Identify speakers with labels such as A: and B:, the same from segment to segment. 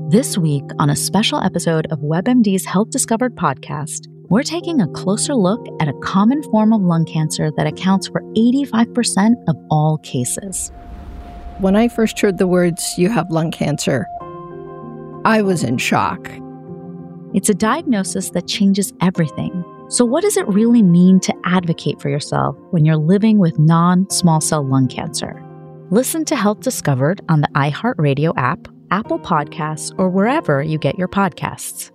A: This week, on a special episode of WebMD's Health Discovered podcast, we're taking a closer look at a common form of lung cancer that accounts for 85% of all cases.
B: When I first heard the words, "you have lung cancer," I was in shock.
A: It's a diagnosis that changes everything. So what does it really mean to advocate for yourself when you're living with non-small cell lung cancer? Listen to Health Discovered on the iHeartRadio app, Apple Podcasts, or wherever you get your podcasts.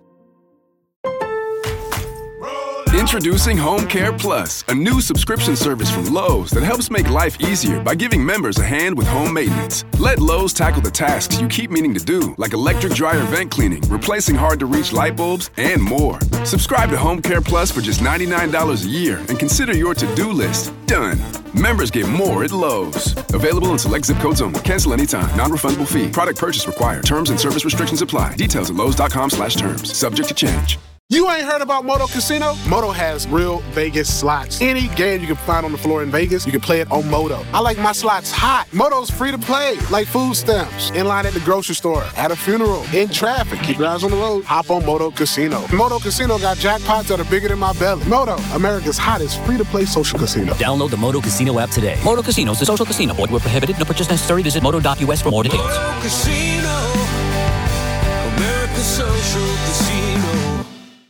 C: Introducing Home Care Plus, a new subscription service from Lowe's that helps make life easier by giving members a hand with home maintenance. Let Lowe's tackle the tasks you keep meaning to do, like electric dryer vent cleaning, replacing hard-to-reach light bulbs, and more. Subscribe to Home Care Plus for just $99 a year and consider your to-do list done. Members get more at Lowe's. Available in select zip codes only. Cancel anytime. Non-refundable fee. Product purchase required. Terms and service restrictions apply. Details at lowes.com/terms. Subject to change.
D: You ain't heard about Moto Casino? Moto has real Vegas slots. Any game you can find on the floor in Vegas, you can play it on Moto. I like my slots hot. Moto's free to play, like food stamps. In line at the grocery store, at a funeral, in traffic. Keep your eyes on the road. Hop on Moto Casino. Moto Casino got jackpots that are bigger than my belly. Moto, America's hottest free-to-play social casino.
E: Download the Moto Casino app today. Moto Casino is a social casino. Void where prohibited. No purchase necessary. Visit moto.us for more details.
F: Moto Casino, America's social casino.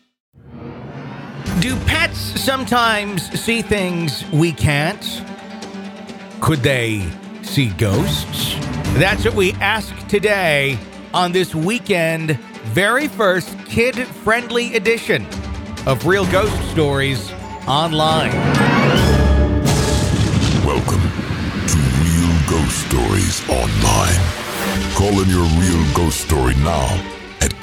G: Do pets sometimes see things we can't? Could they see ghosts? That's what we ask today on this weekend, very first kid-friendly edition of Real Ghost Stories Online.
H: Welcome to Real Ghost Stories Online. Call in your real ghost story now at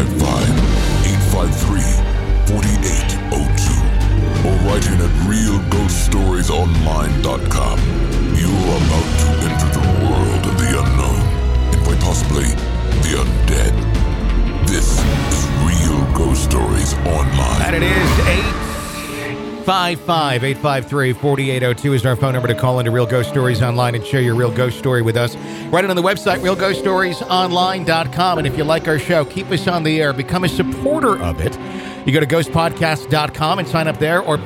H: 855-853-4802 or write in at realghoststoriesonline.com. You are about to enter the world of the unknown and quite possibly the undead. This is Real Ghost Stories Online.
G: And it is 855-853-4802 is our phone number to call into Real Ghost Stories Online and share your real ghost story with us. Write it on the website, realghoststoriesonline.com. And if you like our show, keep us on the air. Become a supporter of it. You go to ghostpodcast.com and sign up there, or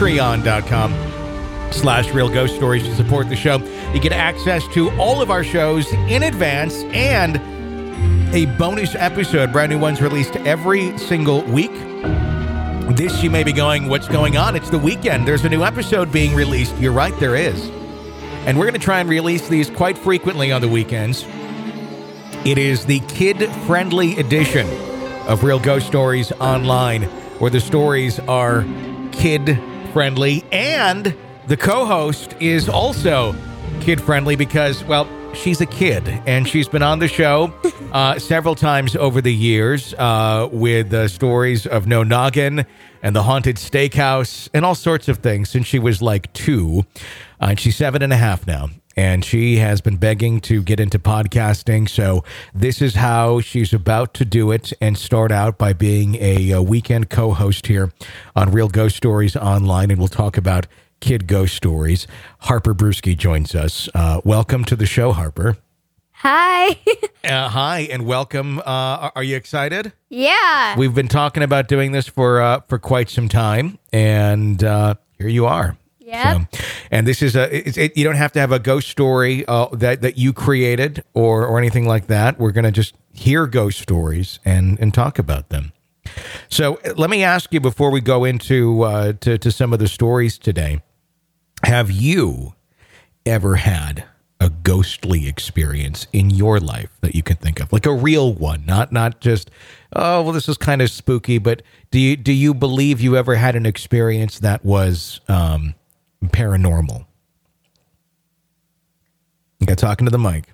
G: patreon.com/Real Ghost Stories to support the show. You get access to all of our shows in advance and a bonus episode. Brand new ones released every single week. This, you may be going, what's going on? It's the weekend. There's a new episode being released. You're right, there is. And we're going to try and release these quite frequently on the weekends. It is the kid-friendly edition of Real Ghost Stories Online, where the stories are kid-friendly. And the co-host is also kid-friendly because, well, she's a kid, and she's been on the show several times over the years with stories of No Noggin and the Haunted Steakhouse and all sorts of things since she was like 2. And she's 7.5 now. And she has been begging to get into podcasting. So this is how she's about to do it and start out by being a weekend co-host here on Real Ghost Stories Online. And we'll talk about kid ghost stories. Harper Brewski joins us. Welcome to the show, Harper.
I: Hi.
G: Hi, and welcome. Are you excited?
I: Yeah.
G: We've been talking about doing this for quite some time, and here you are.
I: Yeah.
G: So, and this is you don't have to have a ghost story that you created or anything like that. We're going to just hear ghost stories and talk about them. So let me ask you before we go into to some of the stories today. Have you ever had a ghostly experience in your life that you can think of, like a real one, not just, oh, well, this is kind of spooky, but do you believe you ever had an experience that was paranormal? You got talking to the mic.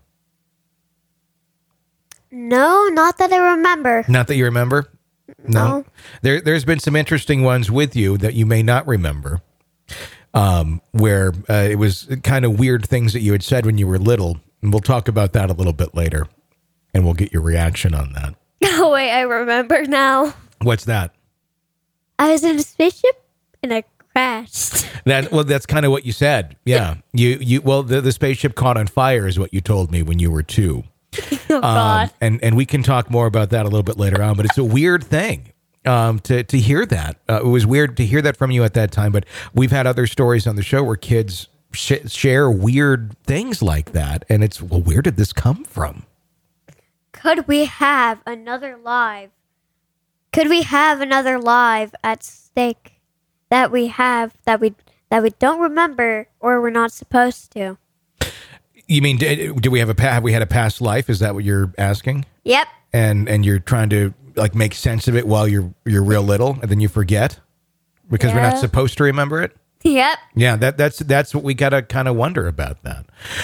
I: No, not that I remember.
G: Not that you remember? No. There's been some interesting ones with you that you may not remember, where it was kind of weird things that you had said when you were little. And we'll talk about that a little bit later, and we'll get your reaction on that.
I: Oh, wait, I remember now.
G: What's that?
I: I was in a spaceship and I crashed.
G: That's kind of what you said. Yeah. The spaceship caught on fire is what you told me when you were 2.
I: Oh, God.
G: And we can talk more about that a little bit later on, but it's a weird thing to hear that. It was weird to hear that from you at that time, but we've had other stories on the show where kids share weird things like that, and it's, well, where did this come from?
I: Could we have another live? Could we have another live at stake that we have that we don't remember or we're not supposed to?
G: You mean, do we have have we had a past life? Is that what you're asking?
I: Yep.
G: And you're trying to like make sense of it while you're real little, and then you forget because we're not supposed to remember it.
I: Yep.
G: Yeah, that's what we gotta kind of wonder about that.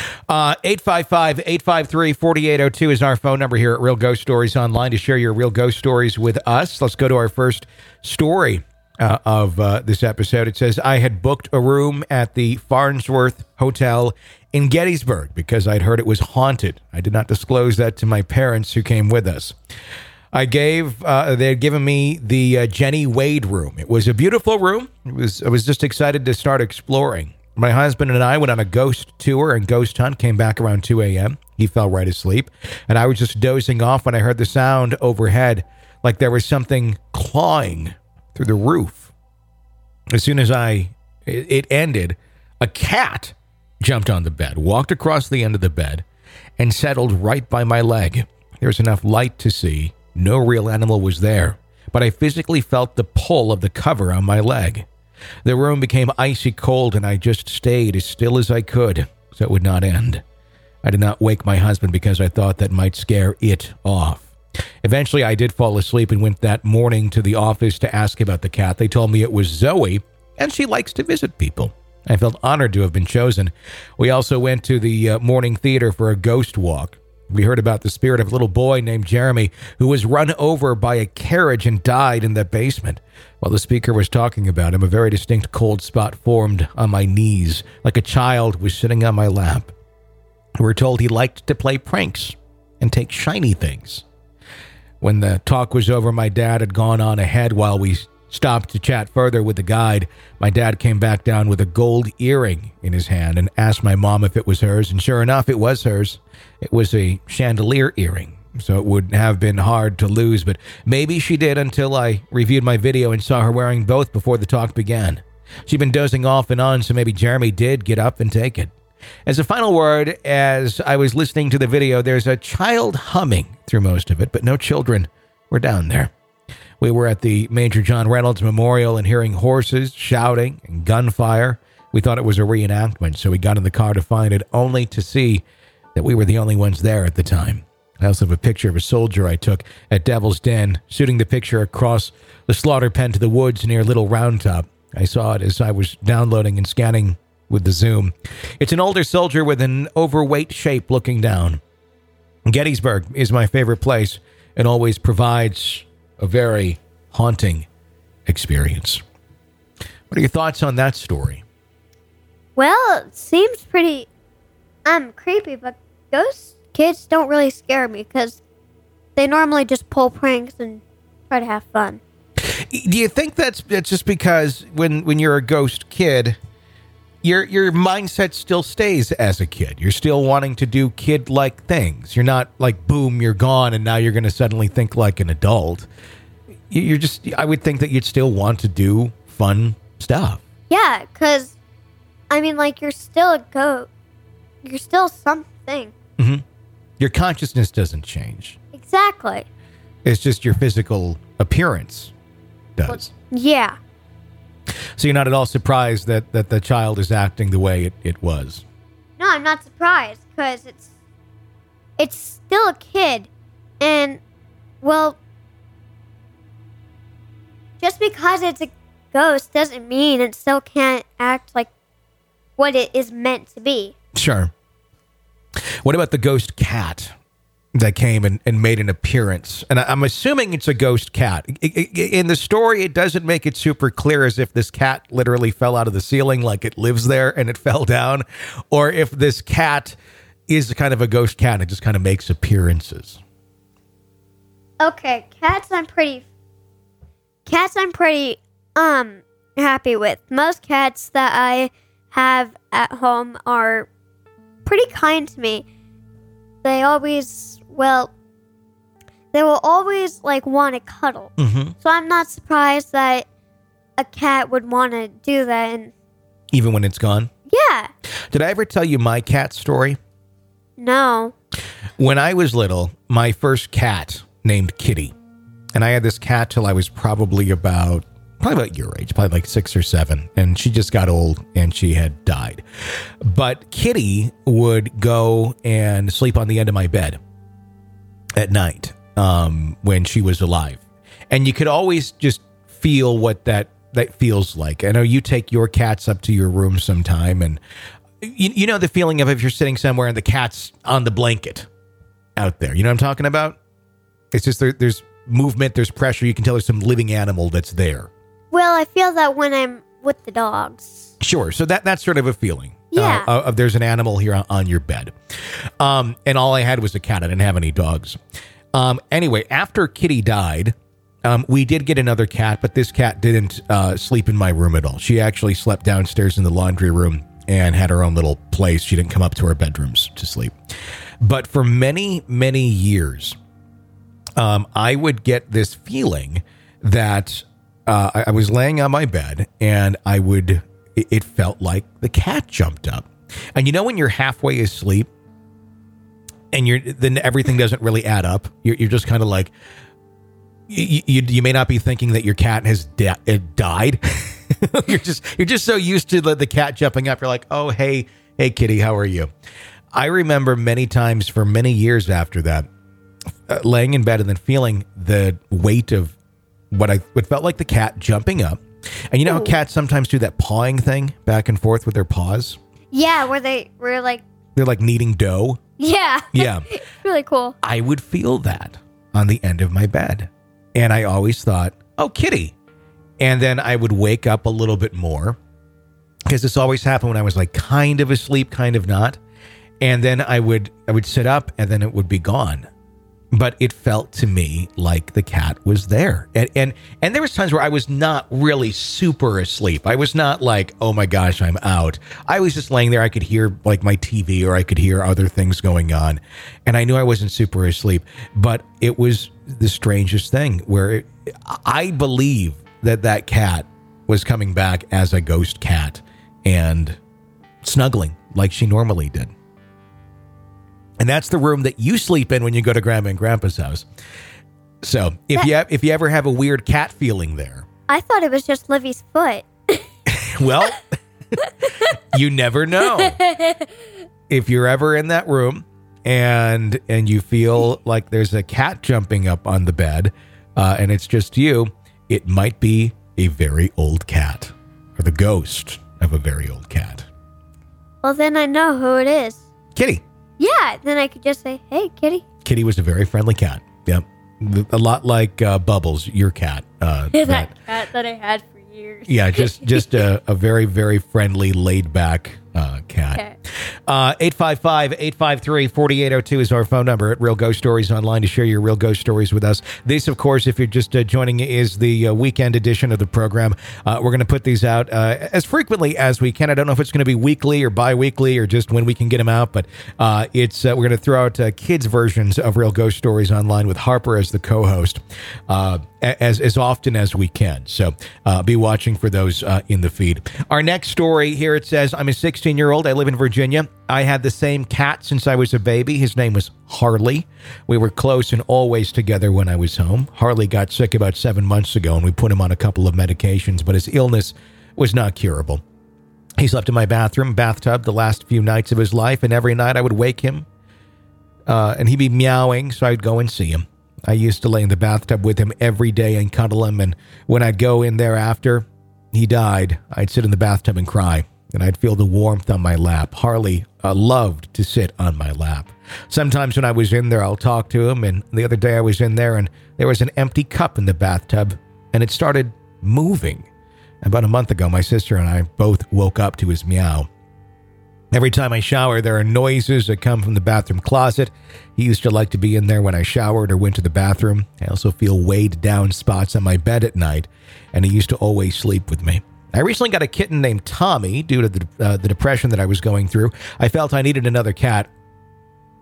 G: 855-853-4802 is our phone number here at Real Ghost Stories Online to share your real ghost stories with us. Let's go to our first story of this episode. It says, I had booked a room at the Farnsworth Hotel in Gettysburg because I'd heard it was haunted. I did not disclose that to my parents who came with us. they had given me the Jenny Wade room. It was a beautiful room. I was just excited to start exploring. My husband and I went on a ghost tour and ghost hunt, came back around 2 a.m. He fell right asleep, and I was just dozing off when I heard the sound overhead, like there was something clawing through the roof. As soon as it ended, a cat jumped on the bed, walked across the end of the bed, and settled right by my leg. There was enough light to see. No real animal was there, but I physically felt the pull of the cover on my leg. The room became icy cold, and I just stayed as still as I could so it would not end. I did not wake my husband because I thought that might scare it off. Eventually, I did fall asleep and went that morning to the office to ask about the cat. They told me it was Zoe, and she likes to visit people. I felt honored to have been chosen. We also went to the morning theater for a ghost walk. We heard about the spirit of a little boy named Jeremy who was run over by a carriage and died in the basement. While the speaker was talking about him, a very distinct cold spot formed on my knees, like a child was sitting on my lap. We were told he liked to play pranks and take shiny things. When the talk was over, my dad had gone on ahead while we stopped to chat further with the guide. My dad came back down with a gold earring in his hand and asked my mom if it was hers, and sure enough, it was hers. It was a chandelier earring, so it would have been hard to lose, but maybe she did until I reviewed my video and saw her wearing both before the talk began. She'd been dozing off and on, so maybe Jeremy did get up and take it. As a final word, as I was listening to the video, there's a child humming through most of it, but no children were down there. We were at the Major John Reynolds Memorial and hearing horses shouting and gunfire. We thought it was a reenactment, so we got in the car to find it, only to see that we were the only ones there at the time. I also have a picture of a soldier I took at Devil's Den, shooting the picture across the slaughter pen to the woods near Little Round Top. I saw it as I was downloading and scanning with the zoom. It's an older soldier with an overweight shape looking down. Gettysburg is my favorite place and always provides a very haunting experience. What are your thoughts on that story?
I: Well, it seems pretty creepy, but ghost kids don't really scare me because they normally just pull pranks and try to have fun.
G: Do you think that's just because when you're a ghost kid, your mindset still stays as a kid? You're still wanting to do kid-like things. You're not like, boom, you're gone, and now you're going to suddenly think like an adult. I would think that you'd still want to do fun stuff.
I: Yeah, because, I mean, like, you're still a ghost. You're still something.
G: Mm-hmm. Your consciousness doesn't change.
I: Exactly.
G: It's just your physical appearance does.
I: Well, yeah.
G: So you're not at all surprised that the child is acting the way it was?
I: No, I'm not surprised, because it's still a kid. And, well, just because it's a ghost doesn't mean it still can't act like what it is meant to be.
G: Sure. What about the ghost cat that came and made an appearance? And I'm assuming it's a ghost cat. In the story, it doesn't make it super clear as if this cat literally fell out of the ceiling, like it lives there and it fell down, or if this cat is kind of a ghost cat and it just kind of makes appearances.
I: Okay, cats I'm pretty happy with. Most cats that I have at home are pretty kind to me. They always well, they will always like want to cuddle.
G: Mm-hmm.
I: So I'm not surprised that a cat would want to do that. And
G: Even when it's gone?
I: yeah,
G: Did I ever tell you my cat story?
I: no.
G: When I was little, my first cat named Kitty. And I had this cat till I was probably about your age, probably like 6 or 7. And she just got old and she had died. But Kitty would go and sleep on the end of my bed at night when she was alive. And you could always just feel what that feels like. I know you take your cats up to your room sometime, and you know the feeling of if you're sitting somewhere and the cat's on the blanket out there. You know what I'm talking about? It's just there's movement, there's pressure. You can tell there's some living animal that's there.
I: Well, I feel that when I'm with the dogs.
G: Sure. So that's sort of a feeling.
I: Yeah.
G: Of there's an animal here on your bed. And all I had was a cat. I didn't have any dogs. Anyway, after Kitty died, we did get another cat, but this cat didn't sleep in my room at all. She actually slept downstairs in the laundry room and had her own little place. She didn't come up to our bedrooms to sleep. But for many, many years, I would get this feeling that I was laying on my bed and it felt like the cat jumped up. And you know when you're halfway asleep and then everything doesn't really add up, you're just kind of like, you may not be thinking that your cat has died. you're just so used to the cat jumping up. You're like, oh, hey, kitty, how are you? I remember many times for many years after that, laying in bed and then feeling the weight of what felt like the cat jumping up. And you know how cats sometimes do that pawing thing back and forth with their paws?
I: Yeah, where they're like
G: kneading dough.
I: Yeah.
G: Yeah.
I: Really cool.
G: I would feel that on the end of my bed. And I always thought, oh, kitty. And then I would wake up a little bit more, because this always happened when I was like kind of asleep, kind of not. And then I would sit up and then it would be gone. But it felt to me like the cat was there. And there was times where I was not really super asleep. I was not like, oh my gosh, I'm out. I was just laying there. I could hear like my TV, or I could hear other things going on. And I knew I wasn't super asleep. But it was the strangest thing where I believe that cat was coming back as a ghost cat and snuggling like she normally did. And that's the room that you sleep in when you go to Grandma and Grandpa's house. So if you ever have a weird cat feeling there.
I: I thought it was just Livy's foot.
G: Well, you never know. If you're ever in that room and you feel like there's a cat jumping up on the bed and it's just you, it might be a very old cat, or the ghost of a very old cat.
I: Well, then I know who it is.
G: Kitty.
I: Yeah, then I could just say, hey, kitty.
G: Kitty was a very friendly cat. Yep. A lot like Bubbles, your cat.
I: That cat that I had for years.
G: Yeah, just a very, very friendly, laid-back cat.
I: Okay.
G: 855-853-4802 is our phone number at Real Ghost Stories Online to share your real ghost stories with us. This, of course, if you're just joining, is the weekend edition of the program. We're going to put these out as frequently as we can. I don't know if it's going to be weekly or bi-weekly or just when we can get them out, but we're going to throw out kids' versions of Real Ghost Stories Online with Harper as the co-host as often as we can. So be watching for those in the feed. Our next story here, it says, I'm a 16-year-old. I live in Virginia. I had the same cat since I was a baby. His name was Harley. We were close and always together when I was home. Harley got sick about 7 months ago, and we put him on a couple of medications, but his illness was not curable. He slept in my bathtub the last few nights of his life, and every night I would wake him, and he'd be meowing, so I'd go and see him. I used to lay in the bathtub with him every day and cuddle him, and when I'd go in there after he died, I'd sit in the bathtub and cry, and I'd feel the warmth on my lap. Harley loved to sit on my lap. Sometimes when I was in there, I'll talk to him, and the other day I was in there, and there was an empty cup in the bathtub, and it started moving. About a month ago, my sister and I both woke up to his meow. Every time I shower, there are noises that come from the bathroom closet. He used to like to be in there when I showered or went to the bathroom. I also feel weighed down spots on my bed at night, and he used to always sleep with me. I recently got a kitten named Tommy due to the depression that I was going through. I felt I needed another cat.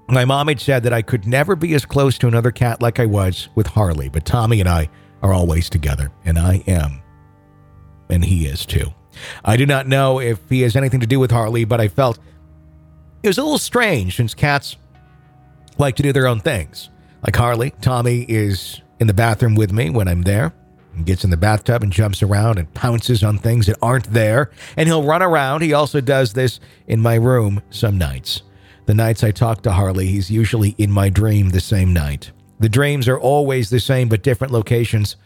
G: My mom had said that I could never be as close to another cat like I was with Harley, but Tommy and I are always together, and I am. And he is too. I do not know if he has anything to do with Harley, but I felt it was a little strange since cats like to do their own things. Like Harley, Tommy is in the bathroom with me when I'm there and gets in the bathtub and jumps around and pounces on things that aren't there. And he'll run around. He also does this in my room some nights. The nights I talk to Harley, he's usually in my dream the same night. The dreams are always the same, but different locations.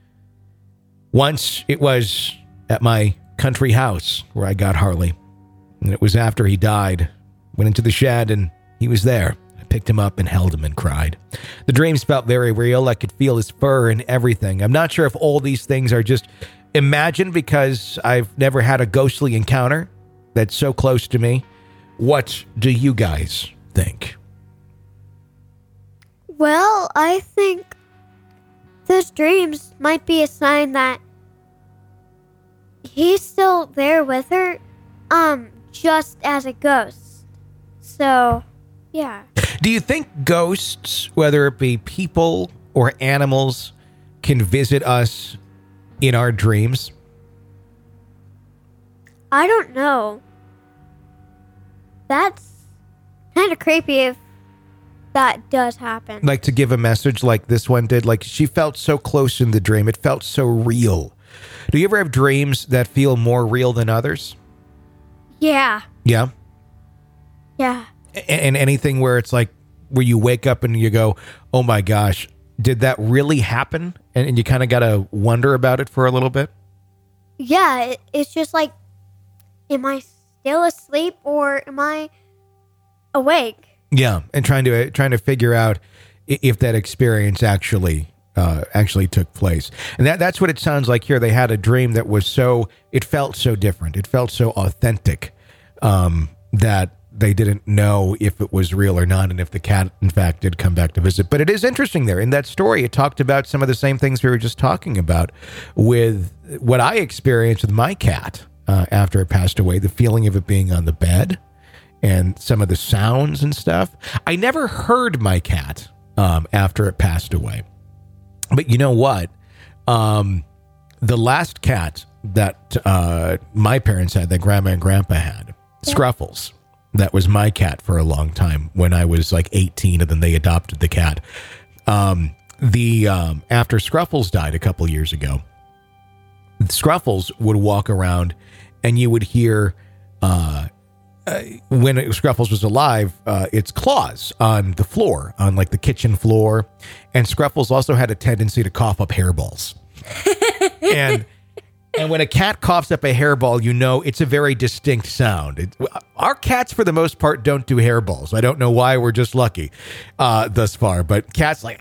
G: Once it was at my country house where I got Harley. And it was after he died. Went into the shed and he was there. I picked him up and held him and cried. The dreams felt very real. I could feel his fur and everything. I'm not sure if all these things are just imagined because I've never had a ghostly encounter that's so close to me. What do you guys think?
I: Well, I think those dreams might be a sign that he's still there with her, just as a ghost. So, yeah.
G: Do you think ghosts, whether it be people or animals, can visit us in our dreams?
I: I don't know. That's kind of creepy if that does happen.
G: Like to give a message like this one did. Like she felt so close in the dream. It felt so real. Do you ever have dreams that feel more real than others?
I: Yeah.
G: Yeah?
I: Yeah.
G: And anything where it's like, where you wake up and you go, oh my gosh, did that really happen? And you kind of got to wonder about it for a little bit?
I: Yeah, it's just like, am I still asleep or am I awake?
G: Yeah, and trying to figure out if that experience actually took place. And that's what it sounds like here. They had a dream that was it felt so different. It felt so authentic that they didn't know if it was real or not and if the cat, in fact, did come back to visit. But it is interesting there. In that story, it talked about some of the same things we were just talking about with what I experienced with my cat after it passed away, the feeling of it being on the bed and some of the sounds and stuff. I never heard my cat after it passed away. But you know what? The last cat that my parents had, that Grandma and Grandpa had, Scruffles. That was my cat for a long time when I was like 18, and then they adopted the cat. After Scruffles died a couple years ago, Scruffles would walk around and you would hear, when Scruffles was alive, its claws on the floor, on like the kitchen floor. And Scruffles also had a tendency to cough up hairballs. And when a cat coughs up a hairball, you know it's a very distinct sound. Our cats, for the most part, don't do hairballs. I don't know why. We're just lucky thus far. But cats like,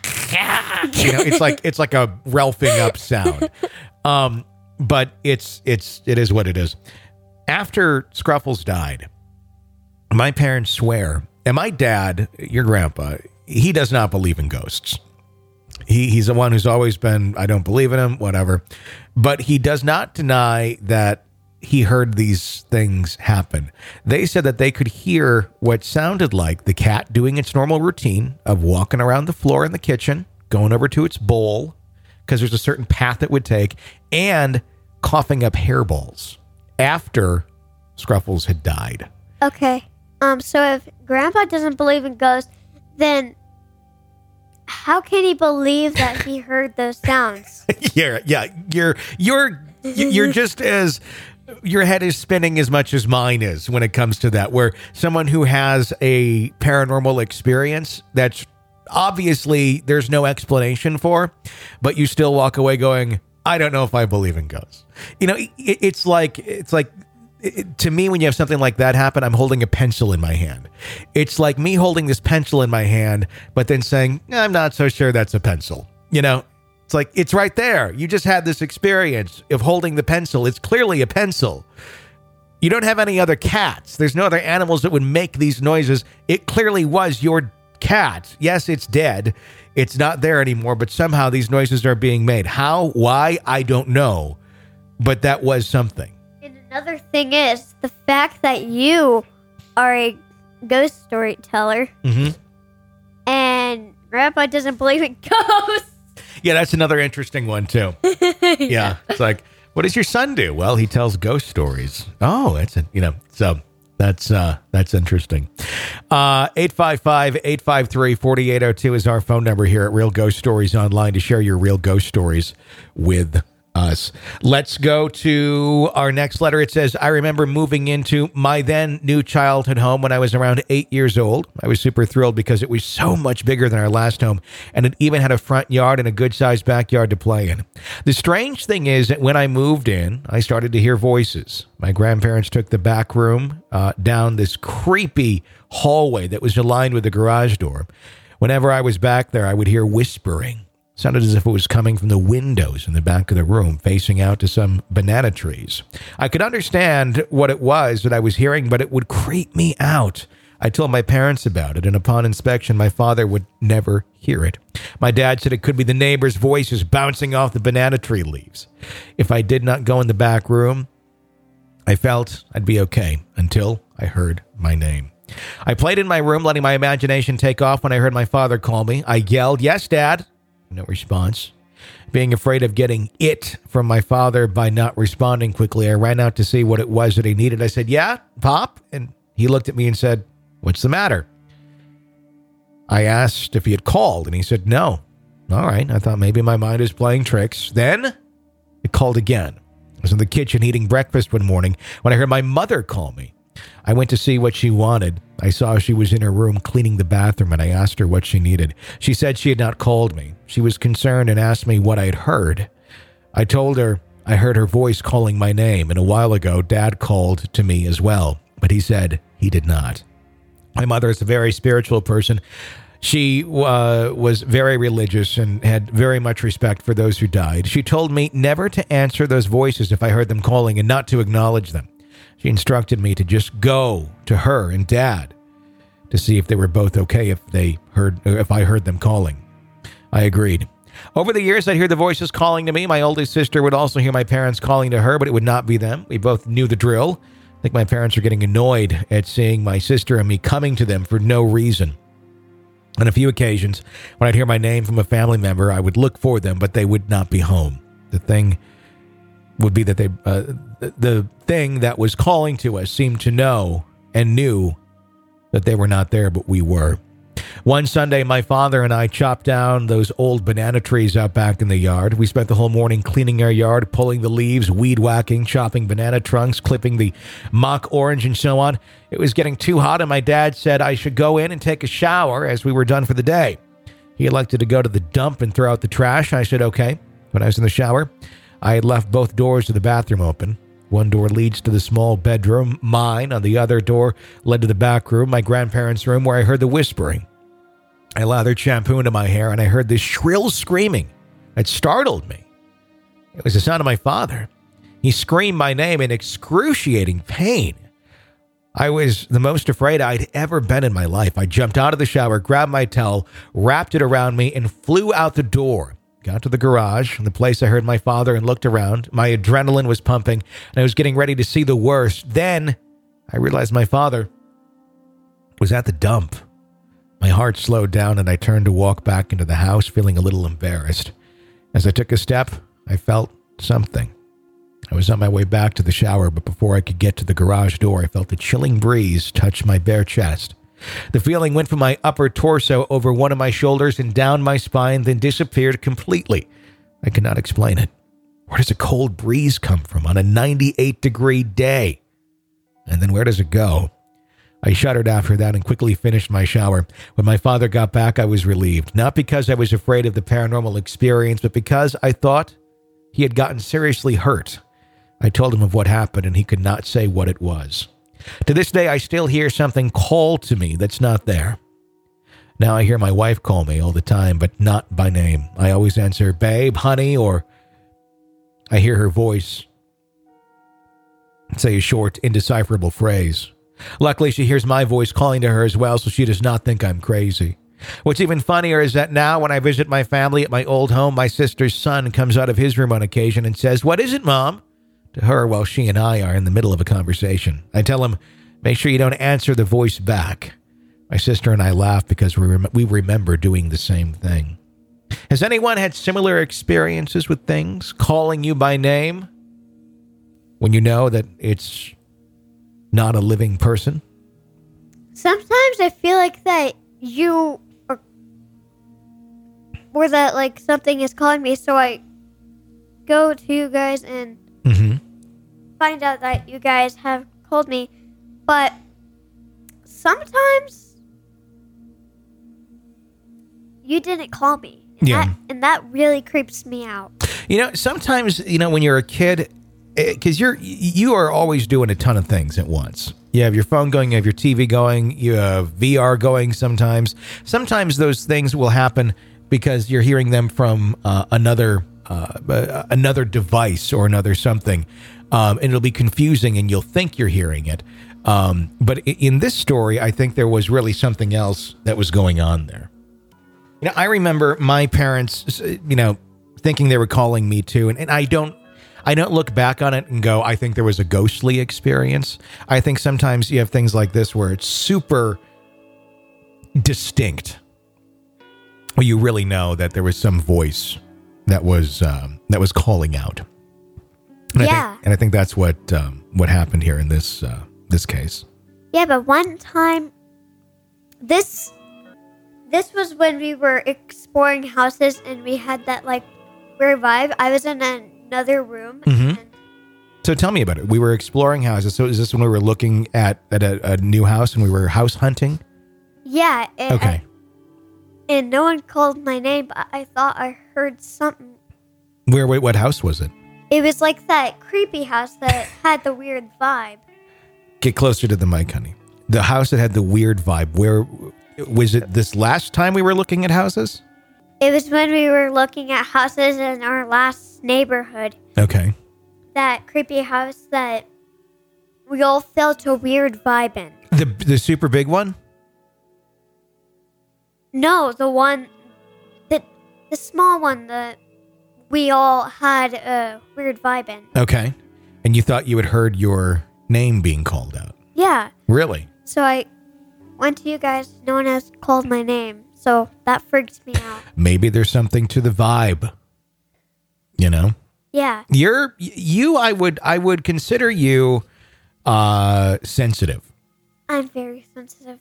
G: it's like a ralphing up sound. But it is what it is. After Scruffles died, my parents swear, and my dad, your grandpa, he does not believe in ghosts. He's the one who's always been, I don't believe in him, whatever. But he does not deny that he heard these things happen. They said that they could hear what sounded like the cat doing its normal routine of walking around the floor in the kitchen, going over to its bowl, because there's a certain path it would take, and coughing up hairballs after Scruffles had died.
I: Okay. So if Grandpa doesn't believe in ghosts, then how can he believe that he heard those sounds?
G: Yeah. You're just as, your head is spinning as much as mine is when it comes to that, where someone who has a paranormal experience that's obviously there's no explanation for, but you still walk away going, I don't know if I believe in ghosts. You know, it's like to me, when you have something like that happen, I'm holding a pencil in my hand. It's like me holding this pencil in my hand, but then saying, I'm not so sure that's a pencil. You know, it's like, it's right there. You just had this experience of holding the pencil. It's clearly a pencil. You don't have any other cats. There's no other animals that would make these noises. It clearly was your cat. Yes, it's dead. It's not there anymore, but somehow these noises are being made. How? Why? I don't know. But that was something.
I: And another thing is the fact that you are a ghost storyteller.
G: Mm-hmm.
I: And Grandpa doesn't believe in ghosts.
G: Yeah, that's another interesting one, too. Yeah. It's like, what does your son do? Well, he tells ghost stories. Oh, that's it. So that's interesting. 855-853-4802 is our phone number here at Real Ghost Stories Online to share your real ghost stories with us. Let's go to our next letter. It says, I remember moving into my then new childhood home when I was around 8 years old. I was super thrilled because it was so much bigger than our last home, and it even had a front yard and a good-sized backyard to play in. The strange thing is that when I moved in, I started to hear voices. My grandparents took the back room down this creepy hallway that was aligned with the garage door. Whenever I was back there, I would hear whispering. Sounded as if it was coming from the windows in the back of the room, facing out to some banana trees. I could understand what it was that I was hearing, but it would creep me out. I told my parents about it, and upon inspection, my father would never hear it. My dad said it could be the neighbors' voices bouncing off the banana tree leaves. If I did not go in the back room, I felt I'd be okay until I heard my name. I played in my room, letting my imagination take off when I heard my father call me. I yelled, "Yes, Dad." No response. Being afraid of getting it from my father by not responding quickly, I ran out to see what it was that he needed. I said, "Yeah, Pop?" And he looked at me and said, "What's the matter?" I asked if he had called, and he said, "No." All right, I thought maybe my mind is playing tricks. Then it called again. I was in the kitchen eating breakfast one morning when I heard my mother call me. I went to see what she wanted. I saw she was in her room cleaning the bathroom, and I asked her what she needed. She said she had not called me. She was concerned and asked me what I had heard. I told her I heard her voice calling my name, and a while ago, Dad called to me as well, but he said he did not. My mother is a very spiritual person. She was very religious and had very much respect for those who died. She told me never to answer those voices if I heard them calling and not to acknowledge them. She instructed me to just go to her and Dad to see if they were both okay if I heard them calling. I agreed. Over the years, I'd hear the voices calling to me. My oldest sister would also hear my parents calling to her, but it would not be them. We both knew the drill. I think my parents were getting annoyed at seeing my sister and me coming to them for no reason. On a few occasions, when I'd hear my name from a family member, I would look for them, but they would not be home. The thing would be that the thing that was calling to us seemed to know and knew that they were not there, but we were. One Sunday, my father and I chopped down those old banana trees out back in the yard. We spent the whole morning cleaning our yard, pulling the leaves, weed whacking, chopping banana trunks, clipping the mock orange, and so on. It was getting too hot, and my dad said I should go in and take a shower as we were done for the day. He elected to go to the dump and throw out the trash. I said, okay. When I was in the shower, I had left both doors to the bathroom open. One door leads to the small bedroom, mine. On the other door led to the back room, my grandparents' room, where I heard the whispering. I lathered shampoo into my hair, and I heard this shrill screaming that startled me. It was the sound of my father. He screamed my name in excruciating pain. I was the most afraid I'd ever been in my life. I jumped out of the shower, grabbed my towel, wrapped it around me, and flew out the door. Got to the garage, the place I heard my father, and looked around. My adrenaline was pumping, and I was getting ready to see the worst. Then I realized my father was at the dump. My heart slowed down, and I turned to walk back into the house, feeling a little embarrassed. As I took a step, I felt something. I was on my way back to the shower, but before I could get to the garage door, I felt a chilling breeze touch my bare chest. The feeling went from my upper torso over one of my shoulders and down my spine, then disappeared completely. I could not explain it. Where does a cold breeze come from on a 98-degree day? And then where does it go? I shuddered after that and quickly finished my shower. When my father got back, I was relieved. Not because I was afraid of the paranormal experience, but because I thought he had gotten seriously hurt. I told him of what happened, and he could not say what it was. To this day, I still hear something call to me that's not there. Now I hear my wife call me all the time, but not by name. I always answer, babe, honey, or I hear her voice say a short, indecipherable phrase. Luckily, she hears my voice calling to her as well, so she does not think I'm crazy. What's even funnier is that now when I visit my family at my old home, my sister's son comes out of his room on occasion and says, "What is it, Mom?" to her while she and I are in the middle of a conversation. I tell him Make sure you don't answer the voice back. My sister and I laugh because we remember doing the same thing. Has anyone had similar experiences with things calling you by name when you know that it's not a living person?
I: Sometimes I feel like that you or that like something is calling me, so I go to you guys and find out that you guys have called me. But sometimes you didn't call me. And that really creeps me out.
G: You know, sometimes, when you're a kid, because you are always doing a ton of things at once. You have your phone going, you have your TV going, you have VR going sometimes. Sometimes those things will happen because you're hearing them from another device or another something. And it'll be confusing and you'll think you're hearing it. But in this story, I think there was really something else that was going on there. I remember my parents, thinking they were calling me too. And I don't look back on it and go, I think there was a ghostly experience. I think sometimes you have things like this where it's super distinct, where you really know that there was some voice that was calling out. And I think that's what happened here in this case. Yeah,
I: but one time, this was when we were exploring houses and we had that like weird vibe. I was in another room.
G: Mm-hmm. So tell me about it. We were exploring houses. So is this when we were looking at a new house and we were house hunting?
I: Yeah.
G: Okay.
I: And no one called my name, but I thought I heard something.
G: Wait, what house was it?
I: It was like that creepy house that had the weird vibe.
G: Get closer to the mic, honey. The house that had the weird vibe. Where was it this last time we were looking at houses?
I: It was when we were looking at houses in our last neighborhood.
G: Okay.
I: That creepy house that we all felt a weird vibe in.
G: The super big one?
I: No, the one, the small one that we all had a weird vibe in.
G: Okay. And you thought you had heard your name being called out?
I: Yeah.
G: Really?
I: So I went to you guys. No one has called my name. So that freaked me out.
G: Maybe there's something to the vibe. Yeah. I would consider you sensitive.
I: I'm very sensitive.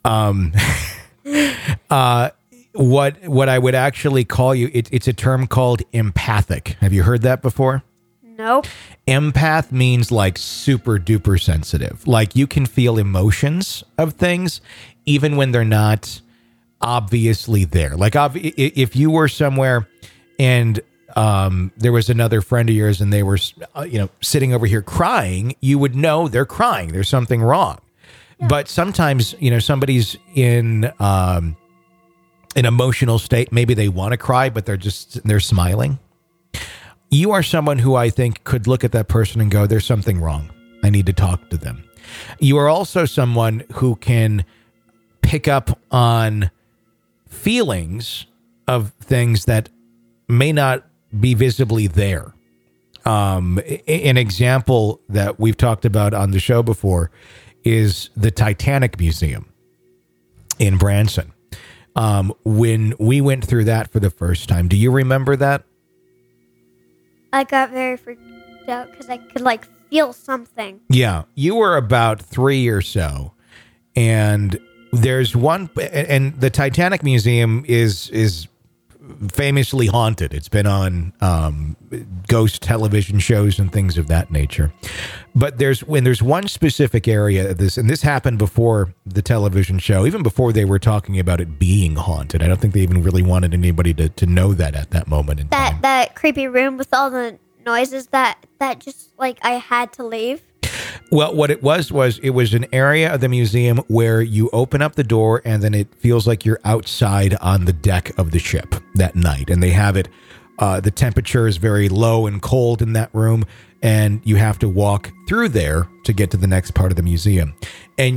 G: What I would actually call you, it's a term called empathic. Have you heard that before?
I: Nope.
G: Empath means like super duper sensitive. Like you can feel emotions of things even when they're not obviously there. Like if you were somewhere and there was another friend of yours and they were sitting over here crying, you would know they're crying. There's something wrong. Yeah. But sometimes somebody's in an emotional state. Maybe they want to cry, but they're smiling. You are someone who I think could look at that person and go, there's something wrong. I need to talk to them. You are also someone who can pick up on feelings of things that may not be visibly there. An example that we've talked about on the show before is the Titanic Museum in Branson. When we went through that for the first time, do you remember that?
I: I got very freaked out because I could feel something.
G: Yeah, you were about 3 or so, and there's one, and the Titanic Museum is famously haunted. It's been on ghost television shows and things of that nature. But there's one specific area of this, and this happened before the television show, even before they were talking about it being haunted. I don't think they even really wanted anybody to know that at that moment in time.
I: That creepy room with all the noises that just I had to leave.
G: Well, what it was an area of the museum where you open up the door and then it feels like you're outside on the deck of the ship that night. And they have it, the temperature is very low and cold in that room. And you have to walk through there to get to the next part of the museum. And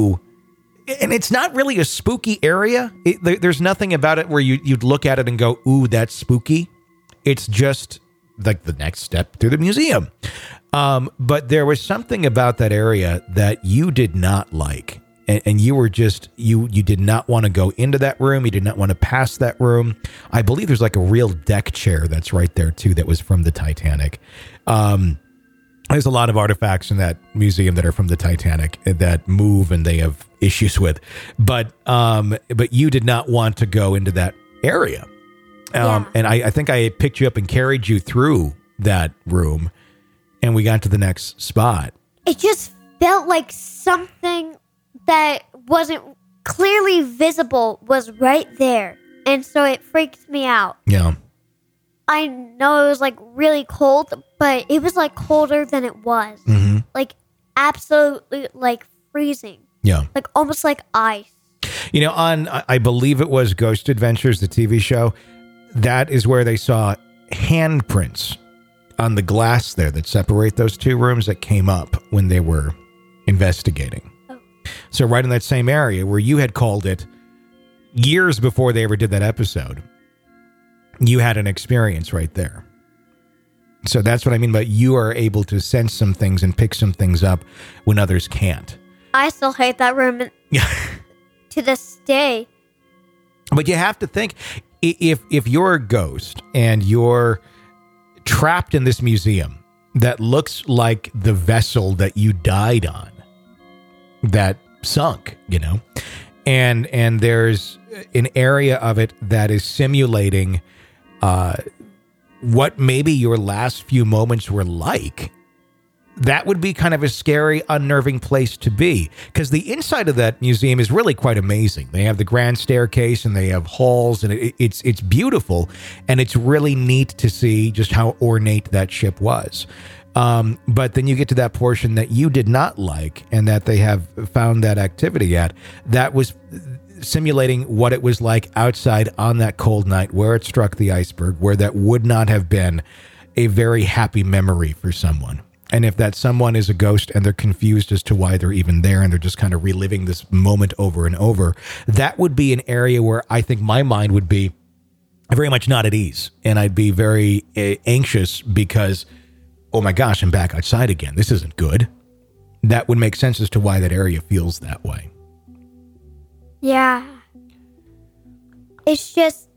G: it's not really a spooky area. There's nothing about it where you'd look at it and go, ooh, that's spooky. It's just like the next step through the museum. But there was something about that area that you did not like. And you were just, you did not want to go into that room. You did not want to pass that room. I believe there's like a real deck chair that's right there too that was from the Titanic. There's a lot of artifacts in that museum that are from the Titanic that move and they have issues with. But you did not want to go into that area. And I think I picked you up and carried you through that room and we got to the next spot.
I: It just felt like something that wasn't clearly visible was right there. And so it freaked me out.
G: Yeah.
I: I know it was like really cold, but it was like colder than it was.
G: Mm-hmm.
I: Like absolutely like freezing.
G: Yeah.
I: Like almost like ice.
G: You know, on, I believe it was Ghost Adventures, the TV show, that is where they saw handprints on the glass there that separate those two rooms that came up when they were investigating. So right in that same area where you had called it years before they ever did that episode, you had an experience right there. So that's what I mean by you are able to sense some things and pick some things up when others can't.
I: I still hate that room to this day.
G: But you have to think, if you're a ghost and you're trapped in this museum that looks like the vessel that you died on, that sunk, you know, and there's an area of it that is simulating what maybe your last few moments were like, that would be kind of a scary, unnerving place to be, because the inside of that museum is really quite amazing. They have the grand staircase and they have halls, and it's beautiful, and it's really neat to see just how ornate that ship was. But then you get to that portion that you did not like and that they have found that activity at, that was simulating what it was like outside on that cold night where it struck the iceberg, where that would not have been a very happy memory for someone. And if that someone is a ghost and they're confused as to why they're even there and they're just kind of reliving this moment over and over, that would be an area where I think my mind would be very much not at ease. And I'd be very anxious because, oh my gosh, I'm back outside again. This isn't good. That would make sense as to why that area feels that way.
I: Yeah. It's just,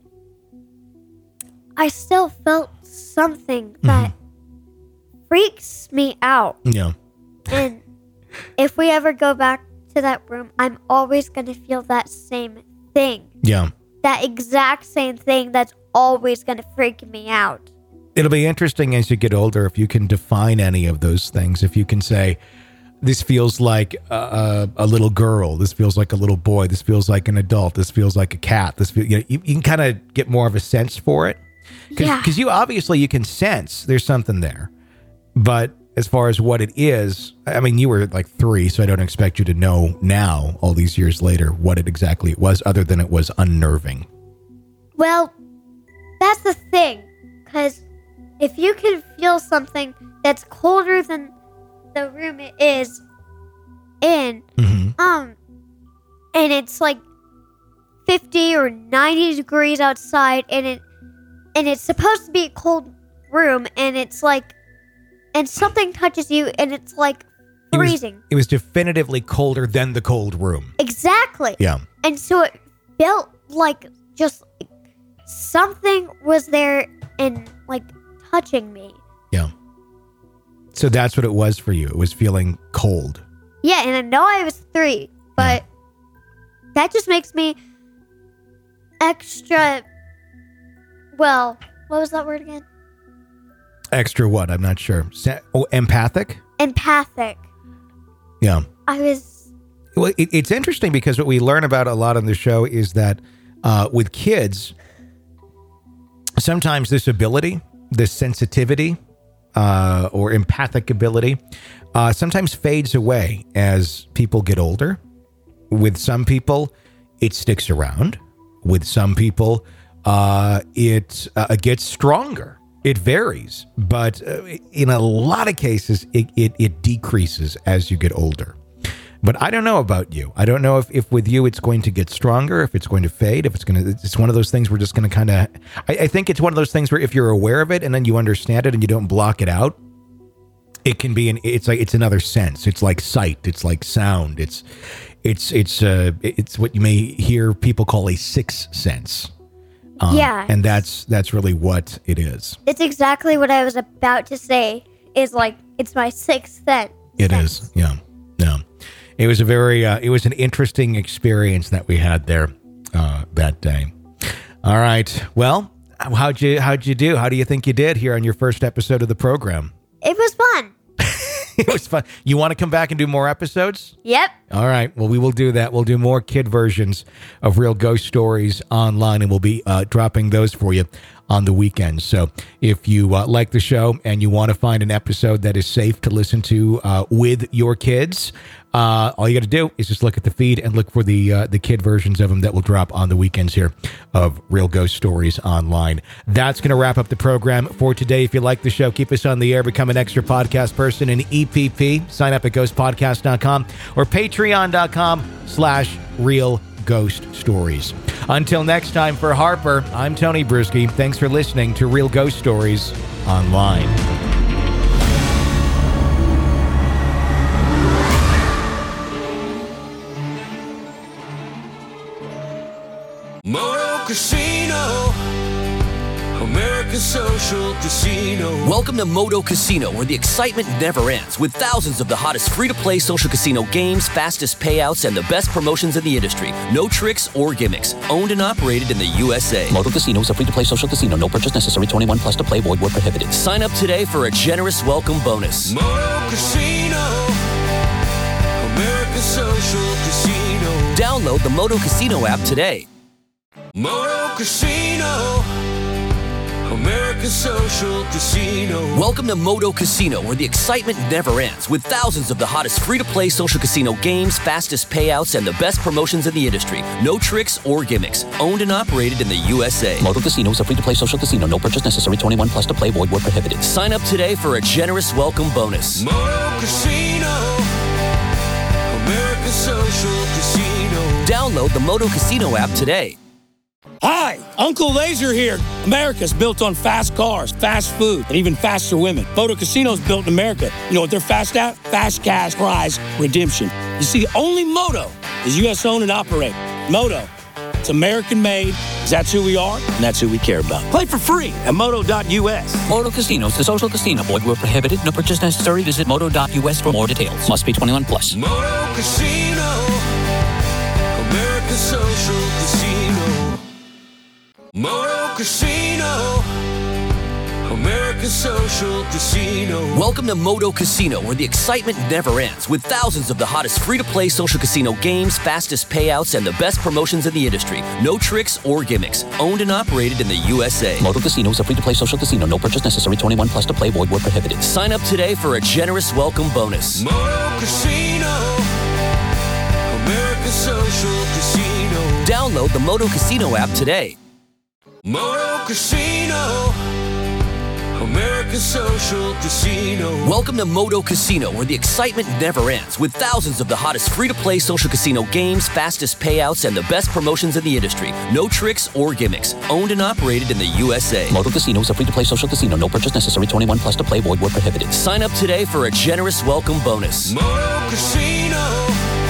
I: I still felt something that freaks me out.
G: Yeah.
I: And if we ever go back to that room, I'm always going to feel that same thing.
G: Yeah.
I: That exact same thing that's always going to freak me out.
G: It'll be interesting as you get older if you can define any of those things. If you can say, this feels like a little girl. This feels like a little boy. This feels like an adult. This feels like a cat. You can kind of get more of a sense for it. Because you obviously you can sense there's something there. But as far as what it is, I mean, you were like 3, so I don't expect you to know now, all these years later, what it exactly was, other than it was unnerving.
I: Well, that's the thing. Because if you can feel something that's colder than the room it is in, and it's like 50 or 90 degrees outside, and it's supposed to be a cold room, and it's like, and something touches you, and it's like freezing.
G: It was definitively colder than the cold room.
I: Exactly.
G: Yeah.
I: And so it felt like just like something was there and like touching me.
G: Yeah. So that's what it was for you. It was feeling cold.
I: Yeah, and I know I was 3, but that just makes me extra, well, what was that word again?
G: Extra what? I'm not sure. Empathic?
I: Empathic.
G: Yeah.
I: Well,
G: it's interesting because what we learn about a lot on the show is that with kids, sometimes this ability, this sensitivity, or empathic ability, sometimes fades away as people get older. With some people, it sticks around. With some people, it gets stronger. It varies, but in a lot of cases, it decreases as you get older. But I don't know about you. I don't know if with you it's going to get stronger, if it's going to fade, if it's one of those things we're just going to kind of, I think it's one of those things where if you're aware of it and then you understand it and you don't block it out, it can be it's another sense. It's like sight. It's like sound. It's what you may hear people call a sixth sense.
I: Yeah.
G: And that's really what it is.
I: It's exactly what I was about to say. Is like it's my sixth sense.
G: It is. Yeah. It was it was an interesting experience that we had there that day. All right. Well, how'd you do? How do you think you did here on your first episode of the program?
I: It was fun.
G: It was fun. You want to come back and do more episodes?
I: Yep.
G: All right. Well, we will do that. We'll do more kid versions of Real Ghost Stories online, and we'll be dropping those for you on the weekends. So if you like the show and you want to find an episode that is safe to listen to with your kids, all you got to do is just look at the feed and look for the kid versions of them that will drop on the weekends here of Real Ghost Stories online. That's going to wrap up the program for today. If you like the show, keep us on the air, become an extra podcast person in EPP. Sign up at ghostpodcast.com or patreon.com/Real Ghost Stories. Until next time, for Harper, I'm Tony Bruschi. Thanks for listening to Real Ghost Stories Online.
F: Moto Casino, American Social Casino.
E: Welcome to Moto Casino, where the excitement never ends, with thousands of the hottest free-to-play social casino games, fastest payouts, and the best promotions in the industry. No tricks or gimmicks. Owned and operated in the USA. Moto Casino is a free-to-play social casino. No purchase necessary. 21 plus to play. Void where prohibited. Sign up today for a generous welcome bonus.
F: Moto Casino, American Social Casino.
E: Download the Moto Casino app today.
F: Moto Casino, American Social Casino.
E: Welcome to Moto Casino, where the excitement never ends, with thousands of the hottest free-to-play social casino games, fastest payouts, and the best promotions in the industry. No tricks or gimmicks. Owned and operated in the USA. Moto Casino is a free-to-play social casino. No purchase necessary. 21 plus to play. Void where prohibited. Sign up today for a generous welcome bonus.
F: Moto Casino, American Social Casino.
E: Download the Moto Casino app today.
J: Hi, Uncle Laser here. America's built on fast cars, fast food, and even faster women. Moto Casino's built in America. You know what they're fast at? Fast cash prize redemption. You see, only Moto is U.S. owned and operated. Moto, it's American made, 'cause that's who we are, and that's who we care about. Play for free at moto.us.
E: Moto Casino is the social casino. Void where prohibited. No purchase necessary. Visit moto.us for more details. Must be 21 plus.
F: Moto Casino, American Social Casino. Moto Casino, American Social Casino.
E: Welcome to Moto Casino, where the excitement never ends, with thousands of the hottest free-to-play social casino games, fastest payouts, and the best promotions in the industry. No tricks or gimmicks. Owned and operated in the USA. Moto Casino is a free-to-play social casino. No purchase necessary. 21 plus to play. Void where prohibited. Sign up today for a generous welcome bonus.
F: Moto Casino, American Social Casino.
E: Download the Moto Casino app today.
F: Moto Casino, American Social Casino.
E: Welcome to Moto Casino, where the excitement never ends, with thousands of the hottest free-to-play social casino games, fastest payouts, and the best promotions in the industry. No tricks or gimmicks. Owned and operated in the USA. Moto Casino is a free-to-play social casino. No purchase necessary. 21 plus to play. Void where prohibited. Sign up today for a generous welcome bonus.
F: Moto Casino,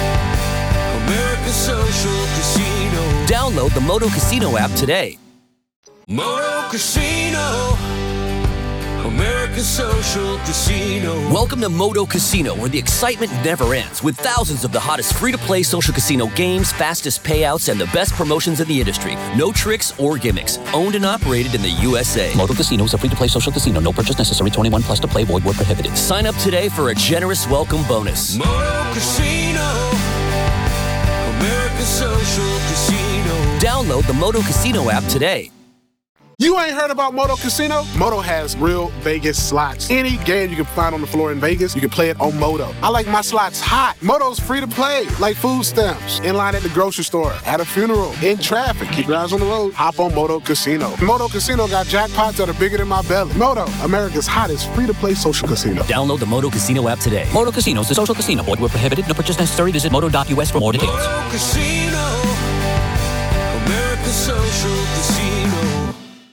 F: American Social Casino.
E: Download the Moto Casino app today.
F: Moto Casino, American Social Casino.
E: Welcome to Moto Casino, where the excitement never ends, with thousands of the hottest free-to-play social casino games, fastest payouts, and the best promotions in the industry. No tricks or gimmicks. Owned and operated in the USA. Moto Casino is a free-to-play social casino. No purchase necessary. 21 plus to play. Void where prohibited. Sign up today for a generous welcome bonus.
F: Moto Casino, American Social Casino.
E: Download the Moto Casino app today.
D: You ain't heard about Moto Casino? Moto has real Vegas slots. Any game you can find on the floor in Vegas, you can play it on Moto. I like my slots hot. Moto's free to play, like food stamps. In line at the grocery store, at a funeral, in traffic. Keep your eyes on the road. Hop on Moto Casino. Moto Casino got jackpots that are bigger than my belly. Moto, America's hottest free-to-play social casino.
E: Download the Moto Casino app today. Moto Casino is a social casino. Void where prohibited. No purchase necessary. Visit moto.us for more details.
F: Moto Casino, American Social Casino.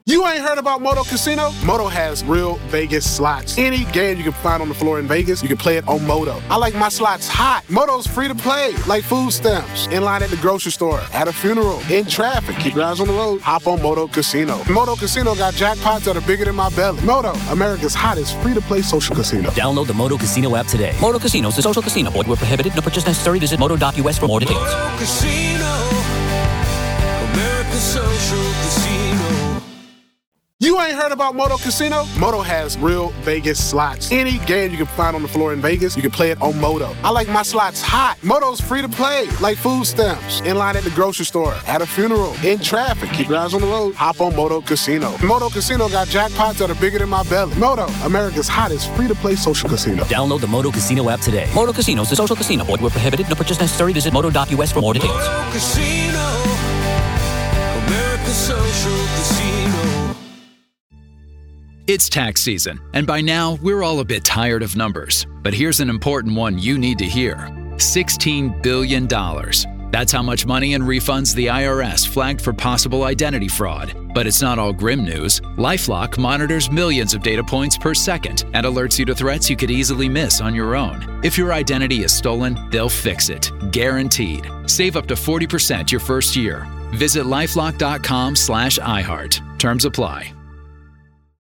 D: You ain't heard about Moto Casino? Moto has real Vegas slots. Any game you can find on the floor in Vegas, you can play it on Moto. I like my slots hot. Moto's free to play, like food stamps. In line at the grocery store, at a funeral, in traffic. Keep your eyes on the road. Hop on Moto Casino. Moto Casino got jackpots that are bigger than my belly. Moto, America's hottest free-to-play social casino.
E: Download the Moto Casino app today.
K: Moto Casino is a social casino. Void where prohibited. No purchase necessary. Visit moto.us for more details.
F: Moto Casino, America's social casino.
D: You ain't heard about Moto Casino? Moto has real Vegas slots. Any game you can find on the floor in Vegas, you can play it on Moto. I like my slots hot. Moto's free to play, like food stamps. In line at the grocery store, at a funeral, in traffic. Keep your eyes on the road. Hop on Moto Casino. Moto Casino got jackpots that are bigger than my belly. Moto, America's hottest free-to-play social casino.
E: Download the Moto Casino app today.
K: Moto Casino is a social casino. Void where prohibited. No purchase necessary. Visit moto.us for more details.
F: Moto Casino, America's social casino.
L: It's tax season, and by now, we're all a bit tired of numbers. But here's an important one you need to hear. $16 billion. That's how much money in refunds the IRS flagged for possible identity fraud. But it's not all grim news. LifeLock monitors millions of data points per second and alerts you to threats you could easily miss on your own. If your identity is stolen, they'll fix it. Guaranteed. Save up to 40% your first year. Visit LifeLock.com/iHeart. Terms apply.